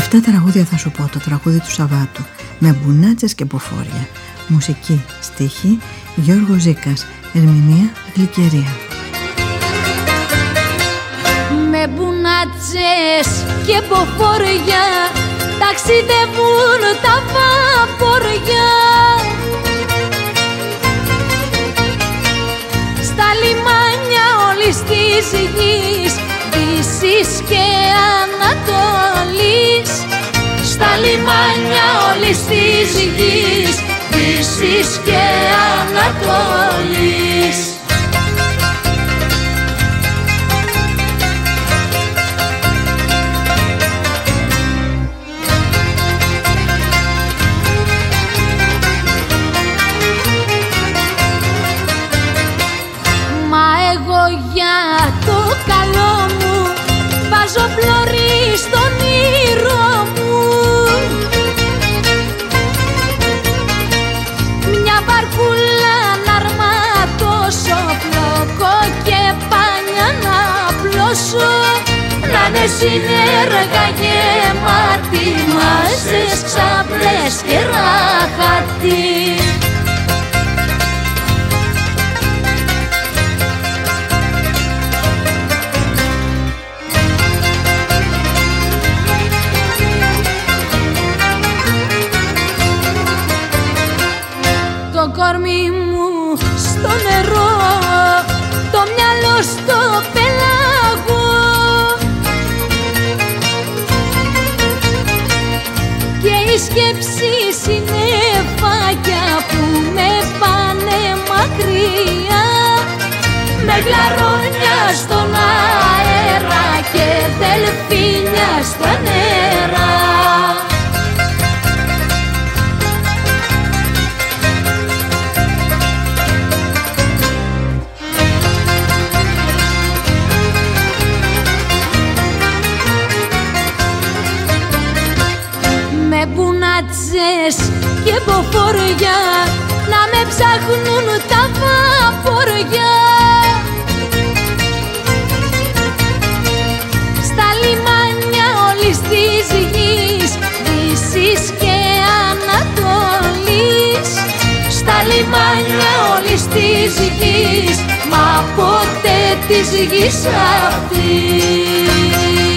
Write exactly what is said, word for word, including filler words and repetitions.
Επτά τραγούδια θα σου πω, το τραγούδι του Σαββάτου, με μπουνάτσες και ποφόρια. Μουσική, στίχη, Γιώργος Ζήκας, ερμηνεία, Γλυκερία. Με μπουνάτσες και ποφόρια ταξιδεύουν τα βαποριά στα λιμάνια όλης της γης, Δύσης και Ανατολής. Στα λιμάνια όλης της γης, Δύσης και Ανατολής. Μα εγώ για το καλό μου βάζω πλώρη στον ήρω μου. Μια βαρκούλα να αρματώσω, πλόκο και πάνια να πλώσω, να είναι συνέργα γεμάτη, μάζες, ξαπλές και ράχατη. Το κορμί μου στο νερό, το μυαλό στο πελάγο και οι σκέψεις είναι φάκια που με πάνε μακριά, με γλαρόνια στον αέρα και δελφίνια στα νερά. Με μπουνάτσες και ποφοριά να με ψάχνουν τα βαποριά στα λιμάνια όλης της γης, Δύσης και Ανατολής. Στα λιμάνια όλης της γης, μα ποτέ της γης αυτής.